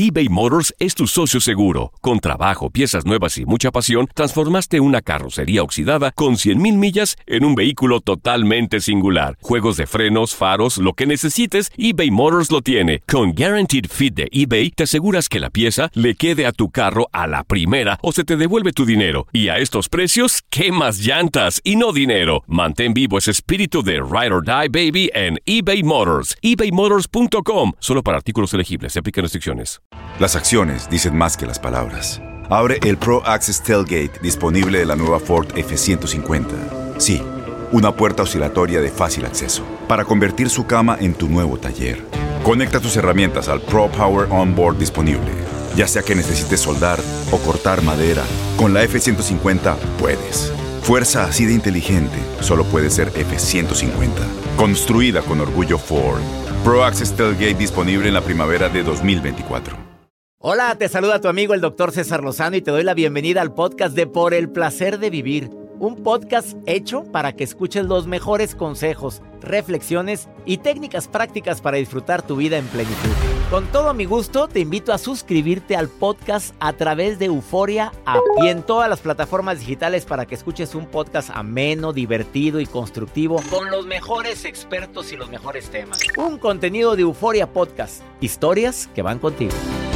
eBay Motors es tu socio seguro. Con trabajo, piezas nuevas y mucha pasión, transformaste una carrocería oxidada con 100,000 millas en un vehículo totalmente singular. Juegos de frenos, faros, lo que necesites, eBay Motors lo tiene. Con Guaranteed Fit de eBay, te aseguras que la pieza le quede a tu carro a la primera o se te devuelve tu dinero. Y a estos precios, ¿qué más llantas y no dinero? Mantén vivo ese espíritu de Ride or Die, baby, en eBay Motors. ebaymotors.com. Solo para artículos elegibles. Se aplican restricciones. Las acciones dicen más que las palabras. Abre el Pro Access Tailgate disponible de la nueva Ford F-150. Sí, una puerta oscilatoria de fácil acceso para convertir su cama en tu nuevo taller. Conecta tus herramientas al Pro Power Onboard disponible. Ya sea que necesites soldar o cortar madera, con la F-150 puedes. Fuerza así de inteligente solo puede ser F-150. Construida con orgullo Ford. Pro Access Tailgate disponible en la primavera de 2024. Hola, te saluda tu amigo el Dr. César Lozano y te doy la bienvenida al podcast de Por el Placer de Vivir. Un podcast hecho para que escuches los mejores consejos, reflexiones y técnicas prácticas para disfrutar tu vida en plenitud. Con todo mi gusto, te invito a suscribirte al podcast a través de Euforia App y en todas las plataformas digitales para que escuches un podcast ameno, divertido y constructivo con los mejores expertos y los mejores temas. Un contenido de Euforia Podcast. Historias que van contigo.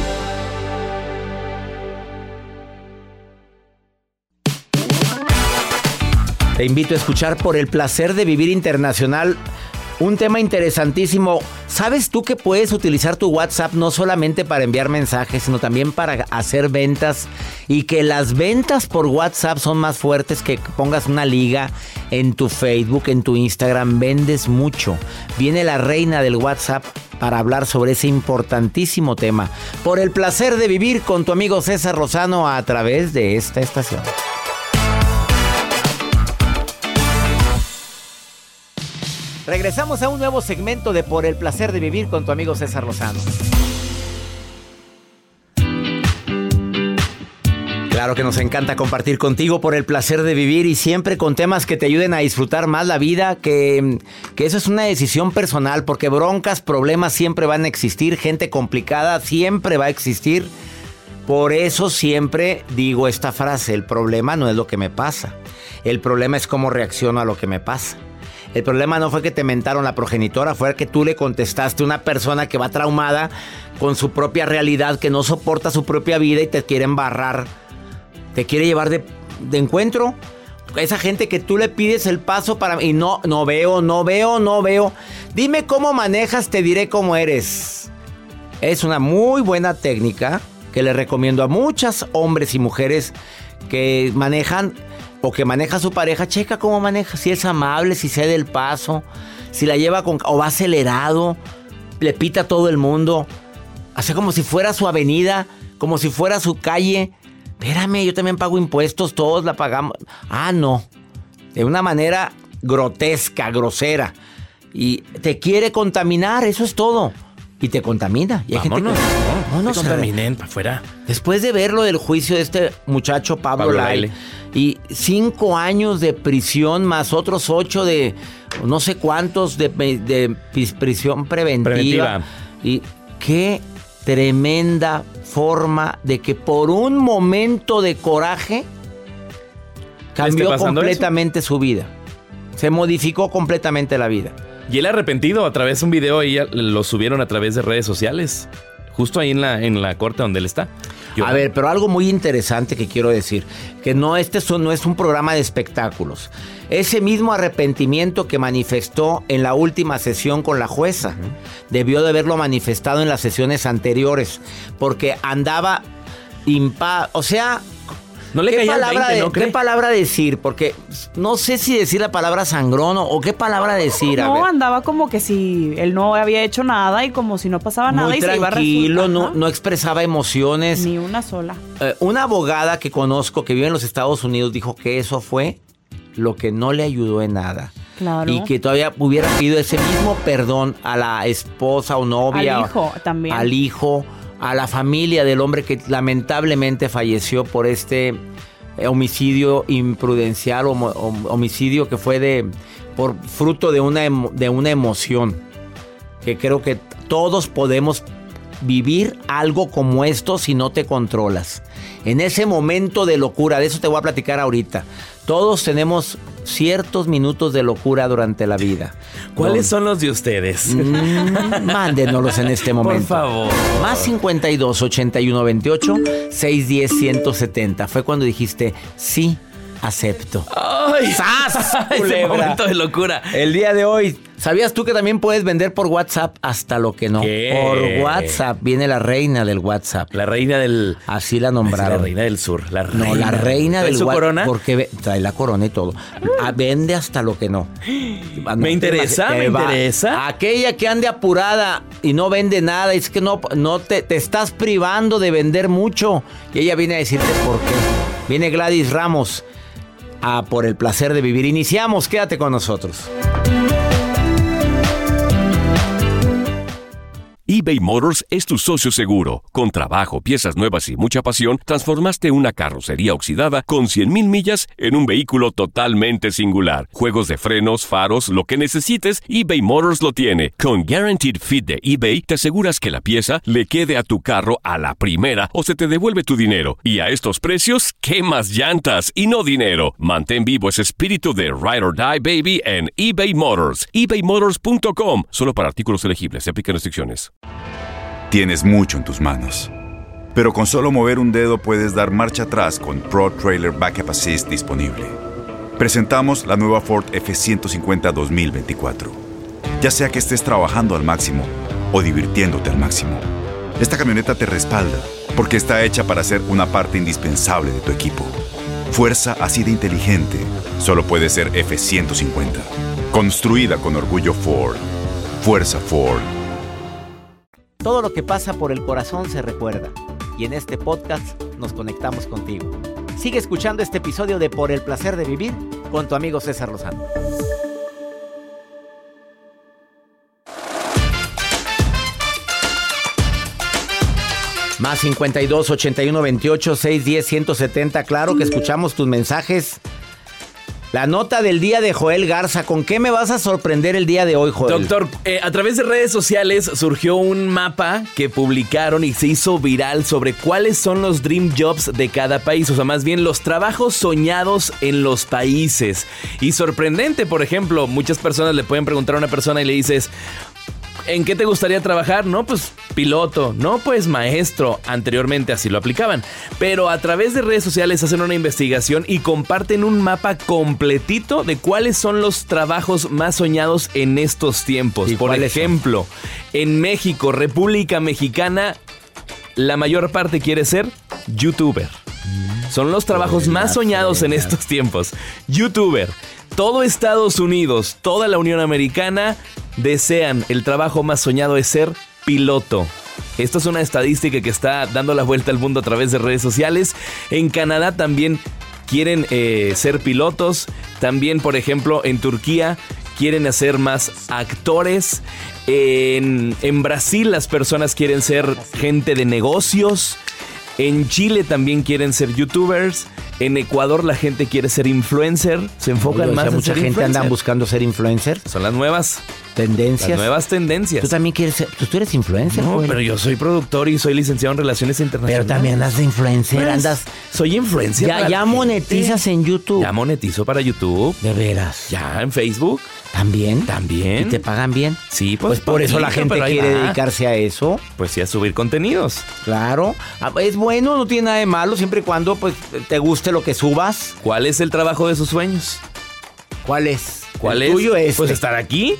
Te invito a escuchar Por el Placer de Vivir Internacional, un tema interesantísimo. ¿Sabes tú que puedes utilizar tu WhatsApp no solamente para enviar mensajes, sino también para hacer ventas? Y que las ventas por WhatsApp son más fuertes que pongas una liga en tu Facebook, en tu Instagram. Vendes mucho. Viene la reina del WhatsApp para hablar sobre ese importantísimo tema. Por el Placer de Vivir con tu amigo César Lozano a través de esta estación. Regresamos a un nuevo segmento de Por el Placer de Vivir con tu amigo César Lozano. Claro que nos encanta compartir contigo Por el Placer de Vivir y siempre con temas que te ayuden a disfrutar más la vida, que eso es una decisión personal, porque broncas, problemas siempre van a existir, gente complicada siempre va a existir. Por eso siempre digo esta frase: el problema no es lo que me pasa, el problema es cómo reacciono a lo que me pasa. El problema no fue que te mentaron la progenitora, fue que tú le contestaste a una persona que va traumada con su propia realidad, que no soporta su propia vida y te quiere embarrar, te quiere llevar de encuentro. Esa gente que tú le pides el paso para... Y no veo. Dime cómo manejas, te diré cómo eres. Es una muy buena técnica que le recomiendo a muchos hombres y mujeres que manejan... o que maneja su pareja. Checa cómo maneja, si es amable, si cede el paso, si la lleva con, o va acelerado, le pita a todo el mundo, hace como si fuera su avenida, como si fuera su calle. Espérame, yo también pago impuestos, todos la pagamos. Ah, no, de una manera grotesca, grosera, y te quiere contaminar, eso es todo. Y te contamina. Y hay vámonos, gente que no te contaminen, para afuera. Después de ver lo del juicio de este muchacho Pablo Lyle, y 5 años de prisión más otros 8 de no sé cuántos de prisión preventiva. Y qué tremenda forma de que por un momento de coraje cambió completamente su vida. Se modificó completamente la vida. Y él arrepentido, a través de un video, ahí lo subieron a través de redes sociales, justo ahí en la corte donde él está. A ver, pero algo muy interesante que quiero decir, que no es un programa de espectáculos. Ese mismo arrepentimiento que manifestó en la última sesión con la jueza, debió de haberlo manifestado en las sesiones anteriores, porque andaba o sea... No le caía el 20, ¿no cree? ¿Qué palabra decir? Porque no sé si decir la palabra sangrón o qué palabra decir. No, andaba como que si él no había hecho nada y como si no pasaba nada y se iba a tranquilo, no expresaba emociones. Ni una sola. Una abogada que conozco que vive en los Estados Unidos dijo que eso fue lo que no le ayudó en nada. Claro. Y que todavía hubiera pedido ese mismo perdón a la esposa o novia. Al hijo también. Al hijo. A la familia del hombre que lamentablemente falleció por este homicidio imprudencial o homicidio que fue por fruto de una emoción. Que creo que todos podemos vivir algo como esto si no te controlas. En ese momento de locura, de eso te voy a platicar ahorita. Todos tenemos ciertos minutos de locura durante la vida. ¿Cuáles son los de ustedes? Mándenoslos en este momento. Por favor. Más 52 81 28 610 170. Fue cuando dijiste sí. Acepto. ¡Ay! ¡Sas! Ese momento de locura. El día de hoy, ¿sabías tú que también puedes vender por WhatsApp hasta lo que no? ¿Qué? Por WhatsApp. Viene la reina del WhatsApp. La reina del... Así la nombraron. La reina del sur. La reina. No, la reina del WhatsApp. ¿Trae su corona? Porque trae la corona y todo. Vende hasta lo que no. Me interesa. Aquella que ande apurada y no vende nada, es que no te estás privando de vender mucho. Y ella viene a decirte por qué. Viene Gladys Ramos. Por el placer de vivir. Iniciamos, quédate con nosotros. eBay Motors es tu socio seguro. Con trabajo, piezas nuevas y mucha pasión, transformaste una carrocería oxidada con 100,000 millas en un vehículo totalmente singular. Juegos de frenos, faros, lo que necesites, eBay Motors lo tiene. Con Guaranteed Fit de eBay, te aseguras que la pieza le quede a tu carro a la primera o se te devuelve tu dinero. Y a estos precios, ¿quemas llantas y no dinero? Mantén vivo ese espíritu de Ride or Die, baby, en eBay Motors. ebaymotors.com. Solo para artículos elegibles. Se aplican restricciones. Tienes mucho en tus manos, pero con solo mover un dedo puedes dar marcha atrás con Pro Trailer Backup Assist disponible. Presentamos la nueva Ford F-150 2024. Ya sea que estés trabajando al máximo o divirtiéndote al máximo, esta camioneta te respalda porque está hecha para ser una parte indispensable de tu equipo. Fuerza así de inteligente solo puede ser F-150. Construida con orgullo Ford. Fuerza Ford. Todo lo que pasa por el corazón se recuerda. Y en este podcast nos conectamos contigo. Sigue escuchando este episodio de Por el placer de vivir con tu amigo César Lozano. Más 52 81 28 610 170. Claro que escuchamos tus mensajes. La nota del día de Joel Garza. ¿Con qué me vas a sorprender el día de hoy, Joel? Doctor, a través de redes sociales surgió un mapa que publicaron y se hizo viral sobre cuáles son los dream jobs de cada país. O sea, más bien los trabajos soñados en los países. Y sorprendente, por ejemplo, muchas personas le pueden preguntar a una persona y le dices... ¿En qué te gustaría trabajar? No, pues piloto. No, pues maestro. Anteriormente así lo aplicaban. Pero a través de redes sociales hacen una investigación y comparten un mapa completito de cuáles son los trabajos más soñados en estos tiempos. Por ejemplo, en México, República Mexicana, la mayor parte quiere ser youtuber. Son los trabajos más soñados en estos tiempos. YouTuber. Todo Estados Unidos, toda la Unión Americana desean, el trabajo más soñado es ser piloto. Esto es una estadística que está dando la vuelta al mundo a través de redes sociales. En Canadá también quieren ser pilotos. También, por ejemplo, en Turquía quieren hacer más actores. En Brasil las personas quieren ser gente de negocios. En Chile también quieren ser youtubers. En Ecuador la gente quiere ser influencer. Se enfocan más en mucha ser gente influencer. anda buscando ser influencer. Son las nuevas Tendencias. Las nuevas tendencias. Tú también quieres ser. Tú eres influencer, No, Joel. pero yo soy productor y soy licenciado en Relaciones Internacionales. Pero también andas de influencer, Pues, andas. soy influencer. para Ya la monetizas gente. en YouTube. Ya monetizo para YouTube. De veras. Ya en Facebook. ¿También? También. ¿Y te pagan bien? Sí, Pues por eso la poquito, gente pero ahí quiere va. dedicarse a eso. Pues sí, a subir contenidos. Claro. Es bueno, no tiene nada de malo, siempre y cuando pues te guste lo que subas. ¿Cuál es el trabajo de sus sueños? ¿Cuál es? ¿Cuál El es? tuyo es. Pues estar aquí.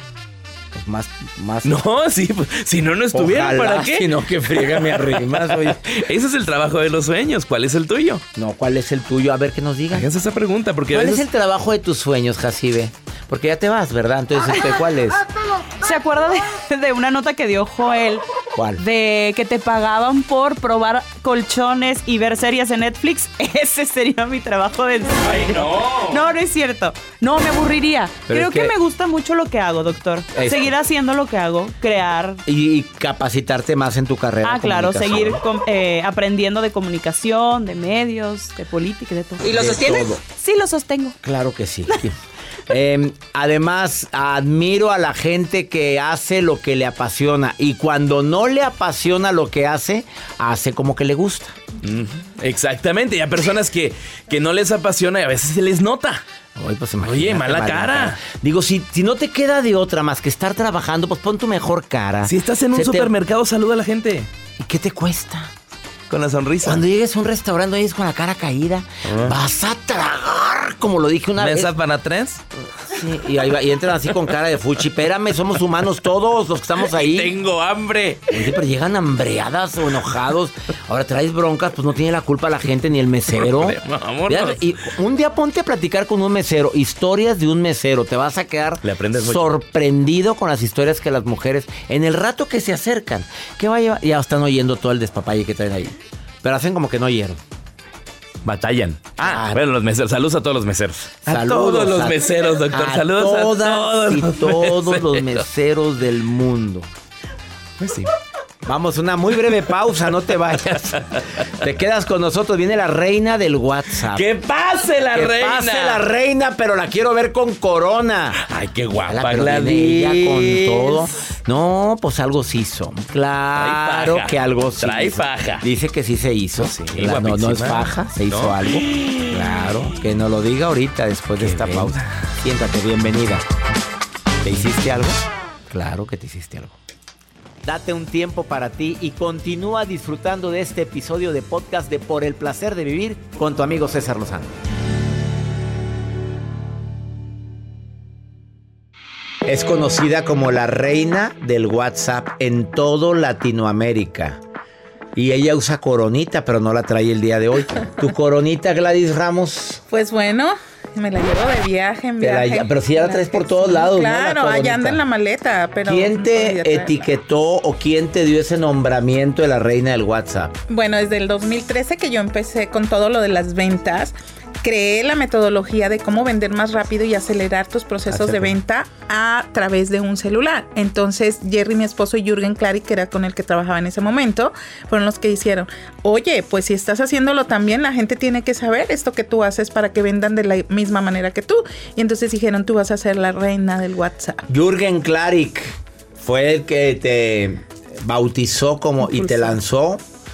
Más. No, sí, pues, si no estuviera, Ojalá, ¿para qué? Si no, que friega me arrimas, oye. Ese es el trabajo de los sueños. ¿Cuál es el tuyo? No, ¿cuál es el tuyo? A ver, que nos digan. Háganse esa pregunta, porque a ¿Cuál veces... es el trabajo de tus sueños, Jacibe? Porque ya te vas, ¿verdad? Entonces, ¿cuál es? ¿Se acuerda de una nota que dio Joel? ¿Cuál? De que te pagaban por probar colchones y ver series en Netflix. Ese sería mi trabajo del sueño. ¡Ay, no! No, no es cierto. No, me aburriría. Pero Creo es que que- me gusta mucho lo que hago, doctor. Eso. Seguir haciendo lo que hago, crear. Y capacitarte más en tu carrera. Ah, claro, comunicación. seguir aprendiendo de comunicación, de medios, de política, de todo. ¿Y lo De sostienes? todo. Sí, lo sostengo. Claro que sí. Además, admiro a la gente que hace lo que le apasiona. Y cuando no le apasiona lo que hace como que le gusta. Exactamente. Y a personas que no les apasiona y a veces se les nota. Oye, mala cara. Digo, si no te queda de otra más que estar trabajando, pues pon tu mejor cara. Si estás en un supermercado, saluda a la gente. ¿Y qué te cuesta? Con la sonrisa. Cuando llegues a un restaurante y es con la cara caída, vas a tragar, como lo dije una vez. ¿Mesa para tres? Sí, y ahí va, y entran así con cara de fuchi. Espérame, somos humanos todos los que estamos ahí. Tengo hambre. Oye, pero llegan hambreadas o enojados. Ahora traes broncas, pues no tiene la culpa la gente ni el mesero. Vámonos. Y un día ponte a platicar con un mesero, historias de un mesero. Te vas a quedar sorprendido con las historias que las mujeres, en el rato que se acercan, ¿qué va a llevar? Ya están oyendo todo el despapalle que traen ahí. Pero hacen como que no oyeron. Batallan. Bueno, los meseros. Saludos a todos los meseros. Saludos a todos los meseros, doctor. Saludos a todos los meseros del mundo. Pues sí. Vamos, una muy breve pausa, no te vayas. Te quedas con nosotros, viene la reina del WhatsApp. ¡Que pase la reina! ¡Que pase la reina, pero la quiero ver con corona! ¡Ay, qué guapa! Ella con todo. No, pues algo se hizo. Claro que algo se Trae hizo. faja. Dice que sí se hizo. Sí, no es faja, se hizo algo. Claro, que nos lo diga ahorita después de esta pausa. Siéntate, bienvenida. ¿Te hiciste algo? Claro que te hiciste algo. Date un tiempo para ti y continúa disfrutando de este episodio de podcast de Por el Placer de Vivir con tu amigo César Lozano. Es conocida como la reina del WhatsApp en todo Latinoamérica. Y ella usa coronita, pero no la trae el día de hoy. ¿Tu coronita, Gladys Ramos? Pues bueno, me la llevo de viaje en viaje. Pero si ya la traes por todos lados, claro, ¿no? allá anda en la maleta. Pero ¿quién te etiquetó o quién te dio ese nombramiento de la reina del WhatsApp? Bueno, desde el 2013 que yo empecé con todo lo de las ventas, creé la metodología de cómo vender más rápido y acelerar tus procesos de venta a través de un celular. Entonces, Jerry, mi esposo, y Jürgen Klarik, que era con el que trabajaba en ese momento, fueron los que hicieron, oye, pues si estás haciéndolo también, la gente tiene que saber esto que tú haces para que vendan de la misma manera que tú. Y entonces dijeron, tú vas a ser la reina del WhatsApp. Jürgen Klarik fue el que te bautizó y te lanzó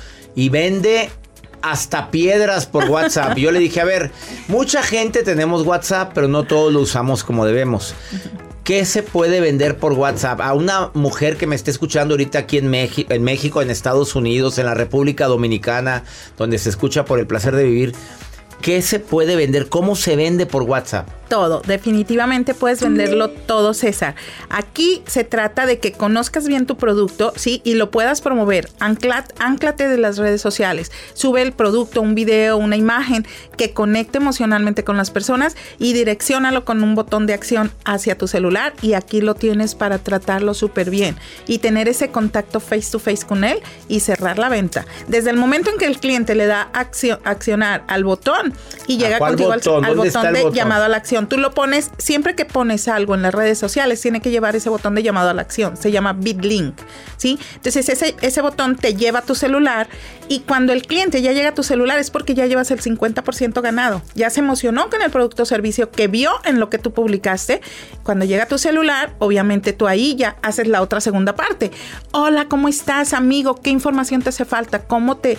y vende hasta piedras por WhatsApp. Yo le dije, a ver, mucha gente tenemos WhatsApp, pero no todos lo usamos como debemos. ¿Qué se puede vender por WhatsApp? A una mujer que me esté escuchando ahorita aquí en México, en Estados Unidos, en la República Dominicana, donde se escucha Por el Placer de Vivir, ¿qué se puede vender? ¿Cómo se vende por WhatsApp? Todo, definitivamente puedes venderlo todo, César. Aquí se trata de que conozcas bien tu producto, ¿sí? Y lo puedas promover. Ánclate de las redes sociales. Sube el producto, un video, una imagen que conecte emocionalmente con las personas y direcciónalo con un botón de acción hacia tu celular, y aquí lo tienes para tratarlo súper bien y tener ese contacto face to face con él y cerrar la venta. Desde el momento en que el cliente le da accionar al botón y llega contigo al botón de llamado a la acción. Tú lo pones, siempre que pones algo en las redes sociales, tiene que llevar ese botón de llamado a la acción. Se llama BitLink, ¿sí? Entonces ese botón te lleva a tu celular, y cuando el cliente ya llega a tu celular es porque ya llevas el 50% ganado. Ya se emocionó con el producto o servicio que vio en lo que tú publicaste. Cuando llega a tu celular, obviamente tú ahí ya haces la otra segunda parte. Hola, ¿cómo estás, amigo? ¿Qué información te hace falta? ¿Cómo te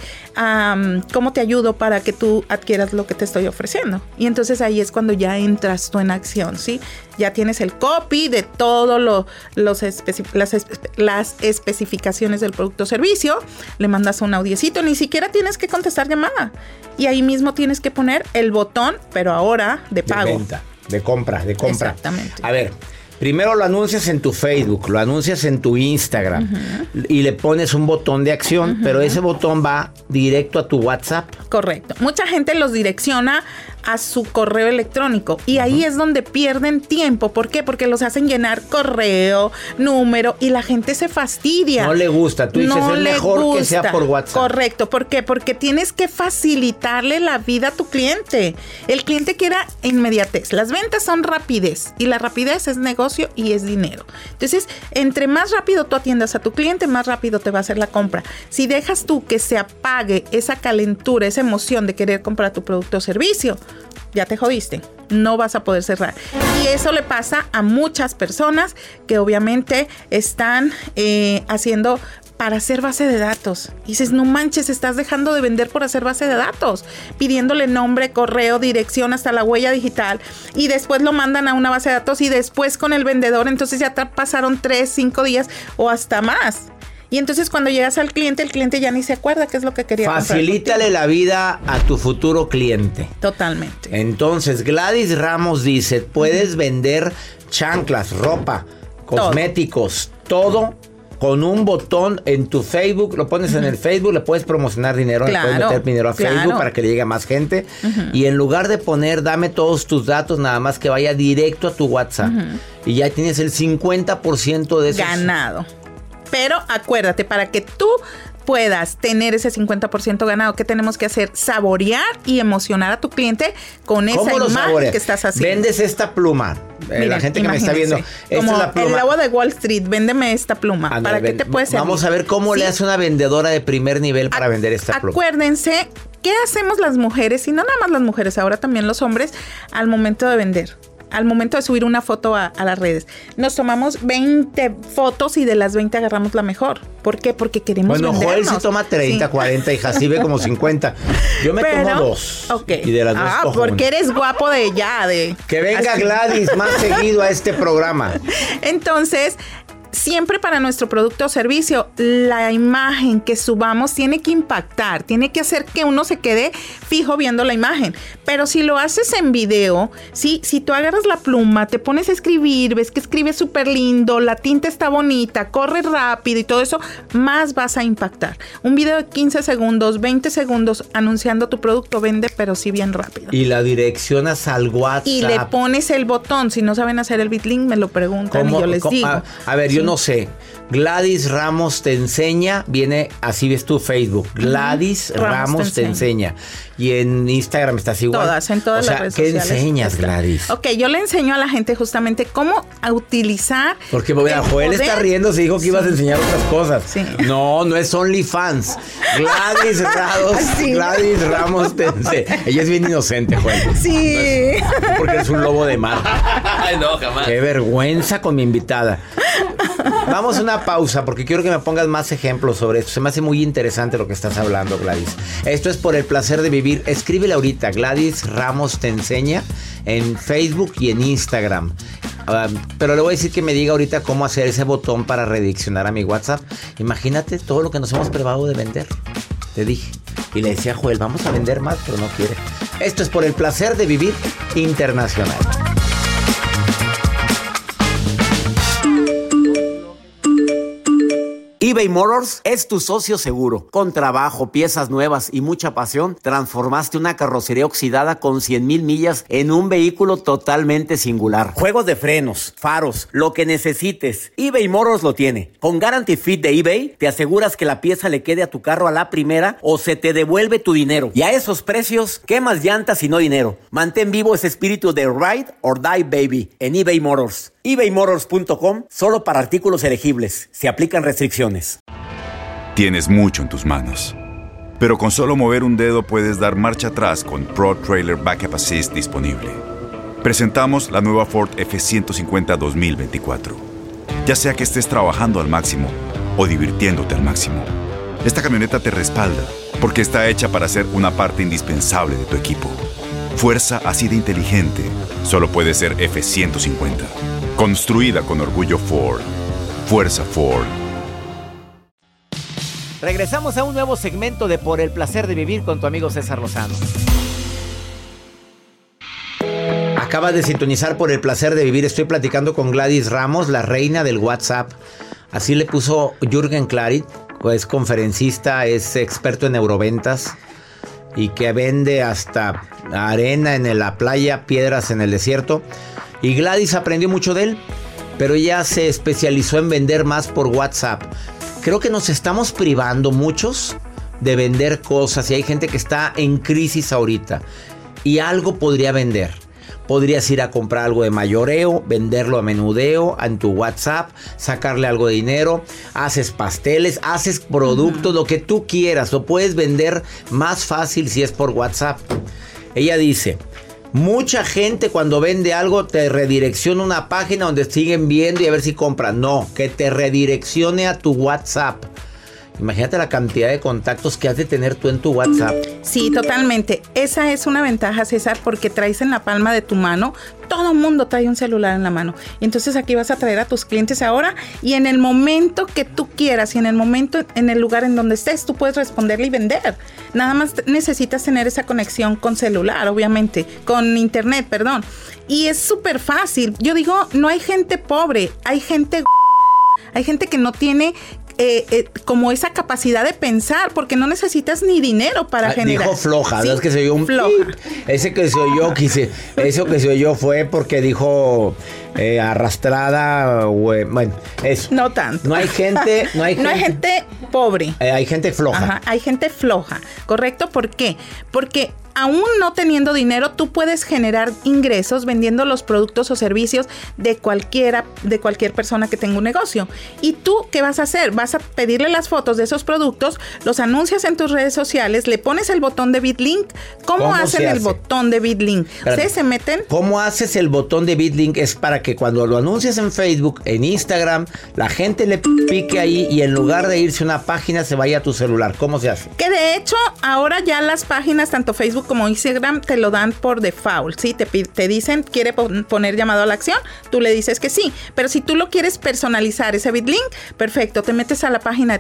ayudo para que tú adquieras lo que te estoy ofreciendo? Y entonces ahí es cuando ya entras tú en acción, ¿sí? Ya tienes el copy de todo las especificaciones del producto o servicio, le mandas un audiecito, ni siquiera tienes que contestar llamada. Y ahí mismo tienes que poner el botón, pero ahora de pago. De venta, de compra. Exactamente. A ver, primero lo anuncias en tu Facebook, lo anuncias en tu Instagram, y le pones un botón de acción, pero ese botón va directo a tu WhatsApp. Correcto. Mucha gente los direcciona a su correo electrónico, y ahí es donde pierden tiempo. ¿Por qué? Porque los hacen llenar correo, número, y la gente se fastidia. No le gusta. Tú dices, es mejor que sea por WhatsApp. Correcto. ¿Por qué? Porque tienes que facilitarle la vida a tu cliente. El cliente quiere inmediatez. Las ventas son rapidez, y la rapidez es negocio y es dinero. Entonces, entre más rápido tú atiendas a tu cliente, más rápido te va a hacer la compra. Si dejas tú que se apague esa calentura, esa emoción de querer comprar tu producto o servicio, ya te jodiste. no vas a poder cerrar. Y eso le pasa a muchas personas que obviamente están haciendo para hacer base de datos. Y dices, no manches, estás dejando de vender por hacer base de datos, pidiéndole nombre, correo, dirección, hasta la huella digital, y después lo mandan a una base de datos y después con el vendedor, entonces ya pasaron 3, 5 días o hasta más. Y entonces cuando llegas al cliente, el cliente ya ni se acuerda qué es lo que quería comprar. Facilítale la vida a tu futuro cliente. Totalmente. Entonces, Gladys Ramos dice, puedes vender chanclas, ropa, cosméticos, todo con un botón en tu Facebook. Lo pones en el Facebook, le puedes promocionar dinero, le puedes meter dinero a Facebook para que le llegue a más gente. Y en lugar de poner, dame todos tus datos, nada más que vaya directo a tu WhatsApp. Y ya tienes el 50% de eso. Ganado. Pero acuérdate, para que tú puedas tener ese 50% ganado, ¿qué tenemos que hacer? Saborear y emocionar a tu cliente con esa imagen que estás haciendo. Vendes esta pluma. Miren, la gente que me está viendo, esta como es la pluma. El lobo de Wall Street, véndeme esta pluma. Andale, ¿Para qué te puede servir? Vamos a ver cómo le hace una vendedora de primer nivel para vender esta pluma. Acuérdense, ¿qué hacemos las mujeres? Y no nada más las mujeres, ahora también los hombres, al momento de vender. Al momento de subir una foto a las redes. Nos tomamos 20 fotos y de las 20 agarramos la mejor. ¿Por qué? Porque queremos vendernos. Joel sí toma 30, 40 y Jacibe como 50. Yo me tomo 2. Okay. Y de las 2 cojo porque una. eres guapo de ya. Que venga así. Gladys más seguido a este programa. Entonces, siempre para nuestro producto o servicio, la imagen que subamos tiene que impactar, tiene que hacer que uno se quede fijo viendo la imagen. Pero si lo haces en video, si tú agarras la pluma, te pones a escribir, ves que escribes súper lindo, la tinta está bonita, corre rápido y todo eso, más vas a impactar. Un video de 15 segundos, 20 segundos anunciando tu producto vende, pero sí bien rápido. Y la direccionas al WhatsApp. Y le pones el botón. Si no saben hacer el bitlink, me lo preguntan y yo les digo. A ver, yo no sé. Gladys Ramos te enseña, viene, así ves tu Facebook. Gladys Ramos te enseña. Y en Instagram estás igual. En todas las redes sociales. ¿Qué enseñas, Gladys? Ok, yo le enseño a la gente justamente cómo uticilizar. Porque mira, Joel está riendo, se dijo que ibas a enseñar otras cosas. Sí. No es OnlyFans. Gladys Ramos, sí. Gladys Ramos te enseña. Ella es bien inocente, Joel. Sí. Porque eres un lobo de mar. Ay, no, jamás. Qué vergüenza con mi invitada. Vamos a una pausa porque quiero que me pongas más ejemplos sobre esto. Se me hace muy interesante lo que estás hablando, Gladys. Esto es por el placer de vivir. Escríbele ahorita, Gladys Ramos te enseña en Facebook y en Instagram. Pero le voy a decir que me diga ahorita cómo hacer ese botón para redireccionar a mi WhatsApp. Imagínate todo lo que nos hemos privado de vender. Te dije. Y le decía a Joel, vamos a vender más, pero no quiere. Esto es por el placer de vivir internacional. eBay Motors es tu socio seguro. Con trabajo, piezas nuevas y mucha pasión, transformaste una carrocería oxidada con 100,000 millas en un vehículo totalmente singular. Juegos de frenos, faros, lo que necesites, eBay Motors lo tiene. Con Guarantee Fit de eBay, te aseguras que la pieza le quede a tu carro a la primera o se te devuelve tu dinero. Y a esos precios, ¿qué más llantas y no dinero? Mantén vivo ese espíritu de Ride or Die Baby en eBay Motors. ebaymotors.com, solo para artículos elegibles. Se aplican restricciones. Tienes mucho en tus manos, pero con solo mover un dedo puedes dar marcha atrás con Pro Trailer Backup Assist disponible. Presentamos la nueva Ford F-150 2024. Ya sea que estés trabajando al máximo o divirtiéndote al máximo, esta camioneta te respalda porque está hecha para ser una parte indispensable de tu equipo. Fuerza así de inteligente solo puede ser F-150. Construida con orgullo Ford. Fuerza Ford. Regresamos a un nuevo segmento de Por el placer de vivir con tu amigo César Lozano. Acabas de sintonizar Por el placer de vivir. Estoy platicando con Gladys Ramos, la reina del WhatsApp. Así le puso Jürgen Klarit. Es conferencista, es experto en neuroventas y que vende hasta arena en la playa, piedras en el desierto. Y Gladys aprendió mucho de él, pero ella se especializó en vender más por WhatsApp. Creo que nos estamos privando muchos de vender cosas y hay gente que está en crisis ahorita y algo podría vender. Podrías ir a comprar algo de mayoreo, venderlo a menudeo en tu WhatsApp, sacarle algo de dinero, haces pasteles, haces productos, lo que tú quieras, lo puedes vender más fácil si es por WhatsApp. Ella dice, Mucha gente cuando vende algo te redirecciona a una página donde siguen viendo y a ver si compran. No, que te redireccione a tu WhatsApp. Imagínate la cantidad de contactos que has de tener tú en tu WhatsApp. Sí, totalmente. Esa es una ventaja, César, porque traes en la palma de tu mano. Todo el mundo trae un celular en la mano. Entonces aquí vas a traer a tus clientes ahora y en el momento que tú quieras y en el momento, en el lugar en donde estés, tú puedes responderle y vender. Nada más necesitas tener esa conexión con celular, obviamente, con internet, perdón. Y es súper fácil. Yo digo, no hay gente pobre, hay gente que no tiene como esa capacidad de pensar, porque no necesitas ni dinero para generar. Dijo floja, sí, ¿verdad? Que se oyó un floja. Ese que se oyó, eso que se oyó fue porque dijo arrastrada, bueno, eso. No tanto. No hay gente pobre. Hay gente floja. Ajá, hay gente floja, ¿correcto? ¿Por qué? Porque aún no teniendo dinero, tú puedes generar ingresos vendiendo los productos o servicios de cualquier persona que tenga un negocio. ¿Y tú qué vas a hacer? Vas a pedirle las fotos de esos productos, los anuncias en tus redes sociales, le pones el botón de BitLink. ¿Cómo hacen el botón de BitLink? Ustedes se meten. ¿Cómo haces el botón de BitLink? Es para que cuando lo anuncias en Facebook, en Instagram, la gente le pique ahí y en lugar de irse a una página se vaya a tu celular. ¿Cómo se hace? Que de hecho, ahora ya las páginas, tanto Facebook como Instagram, te lo dan por default, ¿sí? Te dicen, ¿quiere poner llamado a la acción? Tú le dices que sí. Pero si tú lo quieres personalizar, ese BitLink, perfecto. Te metes a la página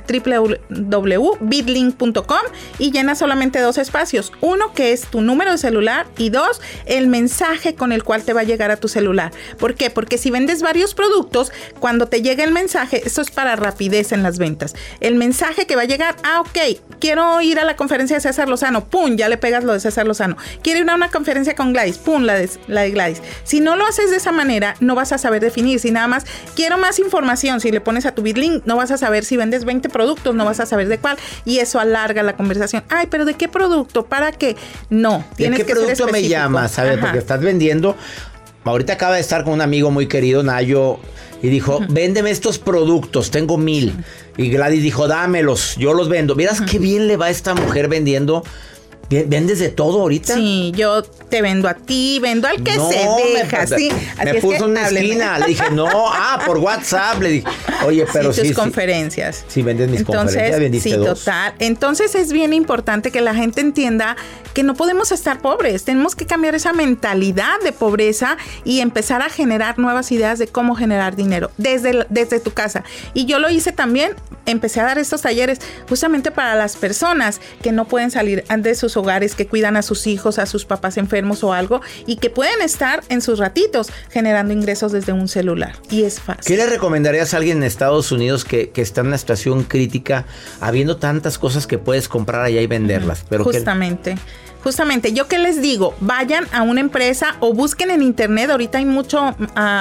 www.bitlink.com y llenas solamente 2 espacios. 1, que es tu número de celular, y 2, el mensaje con el cual te va a llegar a tu celular. ¿Por qué? Porque si vendes varios productos, cuando te llega el mensaje, esto es para rapidez en las ventas. El mensaje que va a llegar, ok, quiero ir a la conferencia de César Lozano, pum, ya le pegas lo de César Lozano. Quiero ir a una conferencia con Gladys, pum, la de Gladys. Si no lo haces de esa manera, no vas a saber definir. Si nada más quiero más información, si le pones a tu BitLink, no vas a saber si vendes 20 productos, no vas a saber de cuál, y eso alarga la conversación. Ay, pero ¿de qué producto? ¿Para qué? No, tienes que ser específico. ¿De qué producto me llamas? ¿Sabes? Porque estás vendiendo. Ahorita acaba de estar con un amigo muy querido, Nayo, y dijo, véndeme estos productos, tengo 1000. Y Gladys dijo, dámelos, yo los vendo. Miras qué bien le va a esta mujer vendiendo. ¿Vendes de todo ahorita? Sí, yo te vendo a ti, vendo al que se deja, sí. Me puso en una esquina, le dije, no, por WhatsApp, le dije, oye, pero sí. Tus conferencias. Sí, vendes mis conferencias, vendiste 2. Total. Entonces es bien importante que la gente entienda que no podemos estar pobres, tenemos que cambiar esa mentalidad de pobreza y empezar a generar nuevas ideas de cómo generar dinero desde tu casa. Y yo lo hice también, empecé a dar estos talleres justamente para las personas que no pueden salir de sus hogares, que cuidan a sus hijos, a sus papás enfermos o algo, y que pueden estar en sus ratitos generando ingresos desde un celular. Y es fácil. ¿Qué le recomendarías a alguien en Estados Unidos que está en una situación crítica, habiendo tantas cosas que puedes comprar allá y venderlas? Pero Justamente, ¿yo qué les digo? Vayan a una empresa o busquen en internet, ahorita hay mucho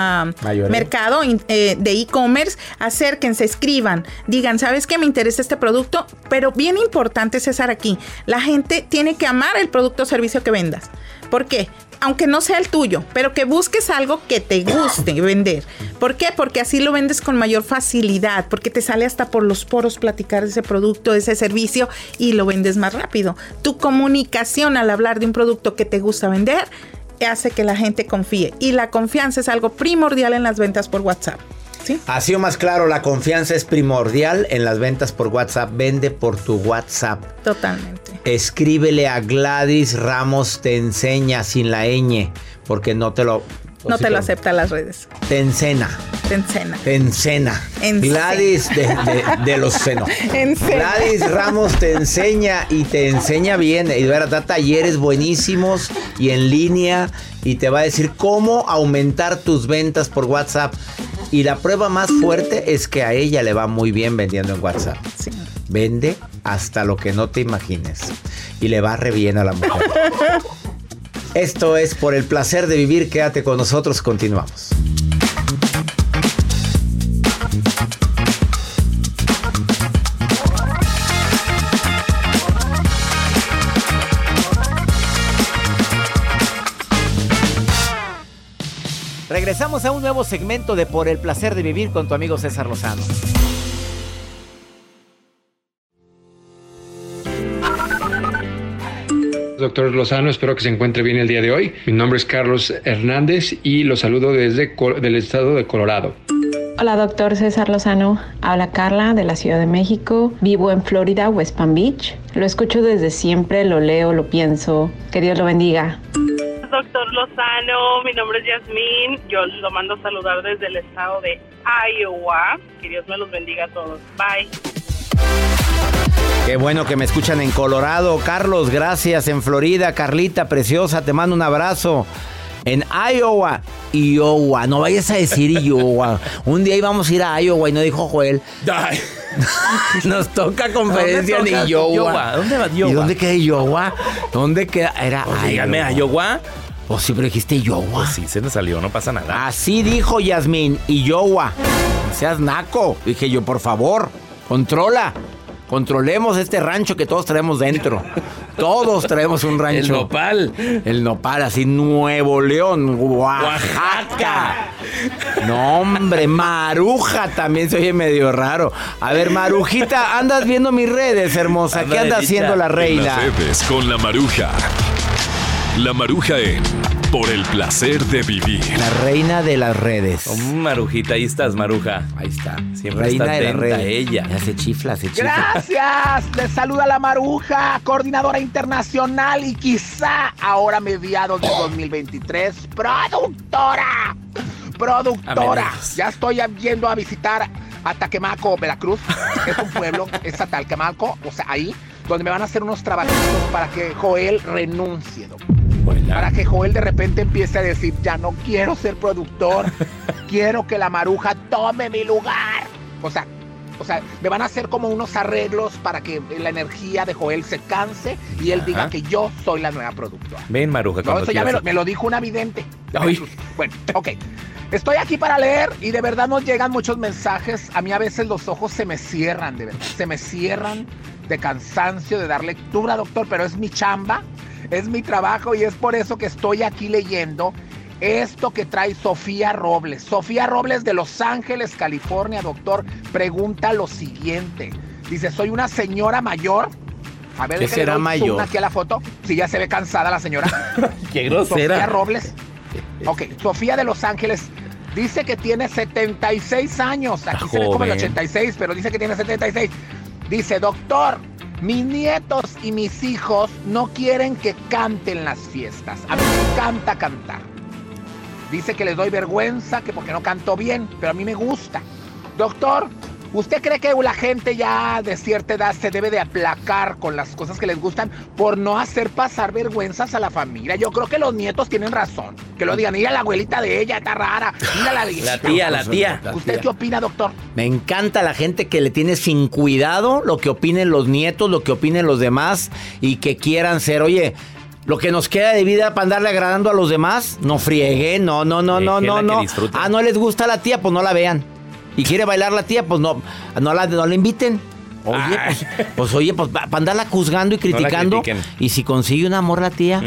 mercado de e-commerce, acérquense, escriban, digan, ¿sabes qué? Me interesa este producto, pero bien importante, César, aquí, la gente tiene que amar el producto o servicio que vendas. ¿Por qué? Aunque no sea el tuyo, pero que busques algo que te guste vender. ¿Por qué? Porque así lo vendes con mayor facilidad, porque te sale hasta por los poros platicar de ese producto, de ese servicio, y lo vendes más rápido. Tu comunicación al hablar de un producto que te gusta vender hace que la gente confíe, y la confianza es algo primordial en las ventas por WhatsApp. ¿Sí? Así o más claro, la confianza es primordial en las ventas por WhatsApp. Vende por tu WhatsApp. Totalmente. Escríbele a Gladys Ramos Te Enseña sin la ñ, porque no te lo acepta las redes. Te encena. Gladys de los senos. Gladys Ramos Te Enseña, y te enseña bien. Y de verdad, da talleres buenísimos y en línea, y te va a decir cómo aumentar tus ventas por WhatsApp. Y la prueba más fuerte es que a ella le va muy bien vendiendo en WhatsApp. Sí. Vende hasta lo que no te imagines. Y le va re bien a la mujer. Esto es Por el Placer de Vivir. Quédate con nosotros, continuamos. Regresamos a un nuevo segmento de Por el Placer de Vivir con tu amigo César Lozano. Doctor Lozano, espero que se encuentre bien el día de hoy. Mi nombre es Carlos Hernández y lo saludo desde el estado de Colorado. Hola, doctor César Lozano. Habla Carla de la Ciudad de México. Vivo en Florida, West Palm Beach. Lo escucho desde siempre, lo leo, lo pienso. Que Dios lo bendiga. Doctor Lozano, mi nombre es Yasmín. Yo lo mando a saludar desde el estado de Iowa. Que Dios me los bendiga a todos. Bye. Qué bueno que me escuchan en Colorado. Carlos, gracias. En Florida, Carlita, preciosa, te mando un abrazo. En Iowa, no vayas a decir Iowa. Un día íbamos a ir a Iowa y no dijo Joel. Nos toca conferencia en Iowa. ¿Dónde va Iowa? ¿Y dónde queda Iowa? ¿Dónde queda? Era dígame, ¿a Iowa? Pues sí, pero dijiste Iowa. Pues sí, se me salió, no pasa nada. Así dijo Yasmín, Iowa. No seas naco. Dije yo, por favor, controlemos este rancho que todos traemos dentro. Todos traemos un rancho. El nopal, así, Nuevo León, Oaxaca. No, hombre, Maruja también se oye medio raro. A ver, Marujita, andas viendo mis redes, hermosa. ¿Qué anda haciendo la reina? Las redes con la Maruja. La Maruja en Por el Placer de Vivir. La reina de las redes. Marujita, ahí estás, Maruja. Ahí está. Siempre reina está de las redes. ella. Ya se chifla. Gracias. Les saluda la Maruja, coordinadora internacional y quizá ahora mediados de 2023, productora. Ya estoy yendo a visitar a Taquemaco, Veracruz. Es un pueblo, es a Taquemaco, o sea, ahí, donde me van a hacer unos trabajitos para que Joel renuncie, para que Joel de repente empiece a decir, ya no quiero ser productor, quiero que la Maruja tome mi lugar. O sea, me van a hacer como unos arreglos para que la energía de Joel se canse y él diga que yo soy la nueva productora. Ven, Maruja. No, eso ya me lo dijo una vidente. Bueno, ok. Estoy aquí para leer y de verdad nos llegan muchos mensajes. A mí a veces los ojos se me cierran, de verdad. Se me cierran de cansancio de dar lectura, doctor, pero es mi chamba, es mi trabajo y es por eso que estoy aquí leyendo esto que trae Sofía Robles. Sofía Robles de Los Ángeles, California, doctor, pregunta lo siguiente. Dice, soy una señora mayor. A ver, ¿qué será mayor? Aquí a la foto. Si ya se ve cansada la señora. Qué grosera. Sofía Robles. Ok, Sofía de Los Ángeles dice que tiene 76 años. Aquí se ve como el 86, pero dice que tiene 76. Dice, doctor, mis nietos y mis hijos no quieren que canten las fiestas. A mí me encanta cantar. Dice que les doy vergüenza, que porque no canto bien, pero a mí me gusta. Doctor, ¿usted cree que la gente ya de cierta edad se debe de aplacar con las cosas que les gustan por no hacer pasar vergüenzas a la familia? Yo creo que los nietos tienen razón. Que lo digan, mira la abuelita de ella, está rara. Mira la tía. ¿Usted qué opina, doctor? Me encanta la gente que le tiene sin cuidado lo que opinen los nietos, lo que opinen los demás y que quieran ser, oye, lo que nos queda de vida para andarle agradando a los demás, no friegue, no. Ah, no les gusta la tía, pues no la vean. Y quiere bailar la tía, pues no la inviten. Oye, pues para andarla juzgando y criticando. No, y si consigue un amor la tía.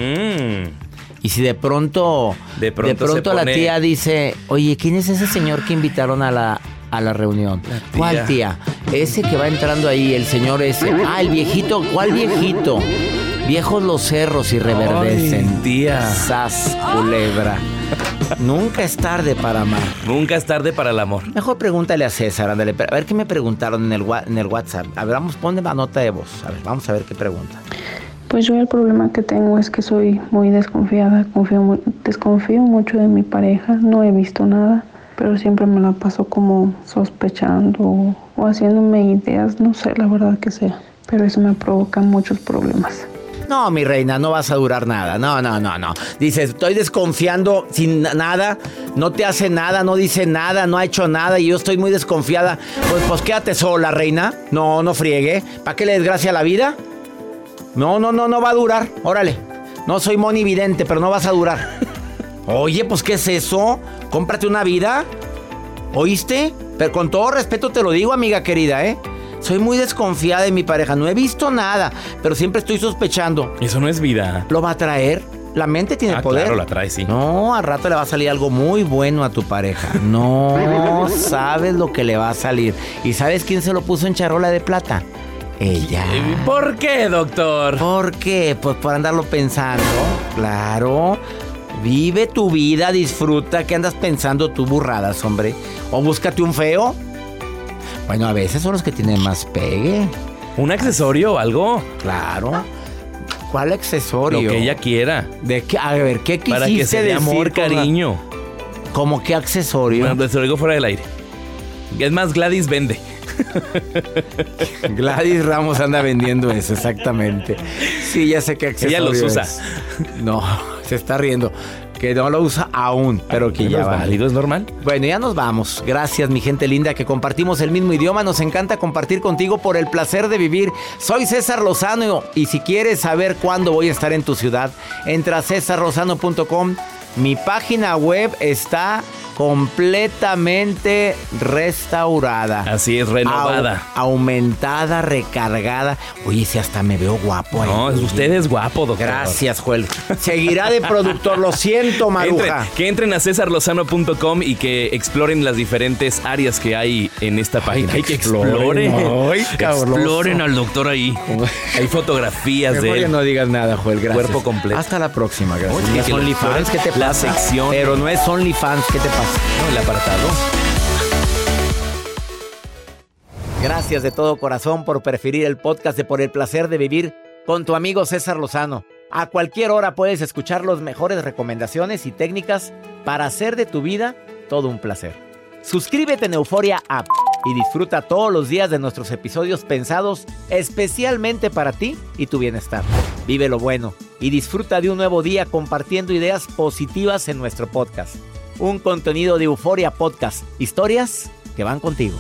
Y si de pronto la tía dice, oye, ¿quién es ese señor que invitaron a la reunión? ¿Cuál tía? Ese que va entrando ahí, el señor ese. Ah, el viejito. ¿Cuál viejito? Viejos los cerros y reverdecen. Ay, tía. Sas, culebra. Nunca es tarde para amar. Nunca es tarde para el amor. Mejor pregúntale a César, ándale. A ver qué me preguntaron en el WhatsApp. A ver, ponle la nota de voz. A ver, vamos a ver qué pregunta. Pues yo el problema que tengo es que soy muy desconfiada. Desconfío mucho de mi pareja. No he visto nada, pero siempre me la paso como sospechando o haciéndome ideas. No sé la verdad que sea, pero eso me provoca muchos problemas. No, mi reina, no vas a durar nada. No. Dices, estoy desconfiando sin nada, no te hace nada, no dice nada, no ha hecho nada y yo estoy muy desconfiada. Pues quédate sola, reina. No friegue. ¿Para qué le desgracia la vida? No va a durar. Órale. No soy monividente, pero no vas a durar. Oye, pues ¿qué es eso? Cómprate una vida. ¿Oíste? Pero con todo respeto te lo digo, amiga querida, Soy muy desconfiada de mi pareja. No he visto nada, pero siempre estoy sospechando. Eso no es vida. ¿Lo va a traer? La mente tiene poder. Claro, la trae, sí. No, al rato le va a salir algo muy bueno a tu pareja. No sabes lo que le va a salir. ¿Y sabes quién se lo puso en charola de plata? Ella. ¿Por qué, doctor? ¿Por qué? Pues por andarlo pensando. Claro. Vive tu vida, disfruta. ¿Qué andas pensando tú burradas, hombre? ¿O búscate un feo? Bueno, a veces son los que tienen más pegue. ¿Un accesorio o algo? Claro. ¿Cuál accesorio? Lo que ella quiera. ¿De qué? A ver, ¿qué quisiste Para que se dé amor, cariño. ¿Cómo qué accesorio? Bueno, te lo digo fuera del aire. Es más, Gladys vende. Gladys Ramos anda vendiendo eso, exactamente. Sí, ya sé qué accesorio ella los usa. es. No, se está riendo. Que no lo usa aún, pero que ya va. ¿Es válido? ¿Es normal? Bueno, ya nos vamos. Gracias, mi gente linda, que compartimos el mismo idioma. Nos encanta compartir contigo por el placer de vivir. Soy César Lozano y si quieres saber cuándo voy a estar en tu ciudad, entra a cesarlozano.com. Mi página web está completamente restaurada. Así es, renovada. Aumentada, recargada. Oye, si hasta me veo guapo ahí. No, usted es guapo, doctor. Gracias, Joel. Seguirá de productor, lo siento, Maruja. Que entren a cesarlozano.com y que exploren las diferentes áreas que hay en esta página. Ay, que exploren. Ay, exploren al doctor ahí. Hay fotografías mejor de él. Ya no digas nada, Joel, gracias. Cuerpo completo. Hasta la próxima, gracias. Oye, ¿Es OnlyFans? ¿Qué te pasa? La sección. Pero no es OnlyFans, ¿qué te pasa? No, el apartado. Gracias de todo corazón por preferir el podcast de Por el Placer de Vivir con tu amigo César Lozano. A cualquier hora puedes escuchar las mejores recomendaciones y técnicas para hacer de tu vida todo un placer. Suscríbete en Euforia App y disfruta todos los días de nuestros episodios pensados especialmente para ti y tu bienestar. Vive lo bueno y disfruta de un nuevo día compartiendo ideas positivas en nuestro podcast. Un contenido de Euforia Podcast. Historias que van contigo.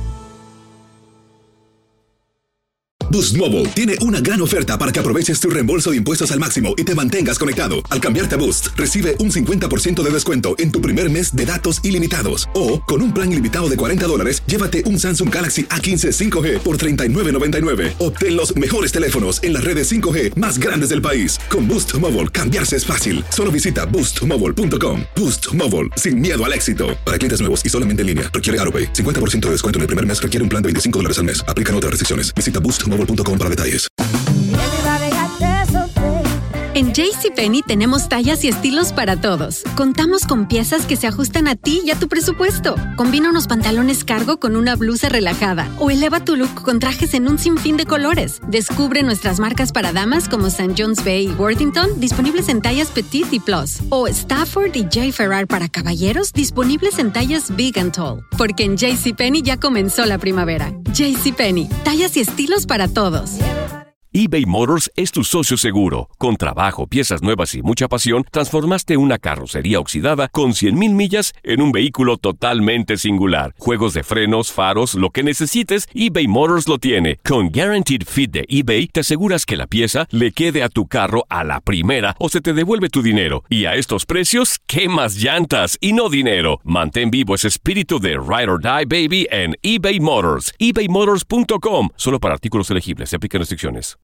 Boost Mobile tiene una gran oferta para que aproveches tu reembolso de impuestos al máximo y te mantengas conectado. Al cambiarte a Boost, recibe un 50% de descuento en tu primer mes de datos ilimitados. O, con un plan ilimitado de $40, llévate un Samsung Galaxy A15 5G por $39.99. Obtén los mejores teléfonos en las redes 5G más grandes del país. Con Boost Mobile, cambiarse es fácil. Solo visita boostmobile.com. Boost Mobile, sin miedo al éxito. Para clientes nuevos y solamente en línea, requiere AutoPay. 50% de descuento en el primer mes requiere un plan de $25 al mes. Aplican otras restricciones. Visita boostmobile.com para detalles. En JCPenney tenemos tallas y estilos para todos. Contamos con piezas que se ajustan a ti y a tu presupuesto. Combina unos pantalones cargo con una blusa relajada o eleva tu look con trajes en un sinfín de colores. Descubre nuestras marcas para damas como St. John's Bay y Worthington, disponibles en tallas Petit y Plus. O Stafford y J. Ferrar para caballeros, disponibles en tallas Big and Tall. Porque en JCPenney ya comenzó la primavera. JCPenney, tallas y estilos para todos. eBay Motors es tu socio seguro. Con trabajo, piezas nuevas y mucha pasión, transformaste una carrocería oxidada con 100,000 millas en un vehículo totalmente singular. Juegos de frenos, faros, lo que necesites, eBay Motors lo tiene. Con Guaranteed Fit de eBay, te aseguras que la pieza le quede a tu carro a la primera o se te devuelve tu dinero. Y a estos precios, ¿quemas llantas y no dinero? Mantén vivo ese espíritu de Ride or Die, baby, en eBay Motors. ebaymotors.com. Solo para artículos elegibles. Se aplican restricciones.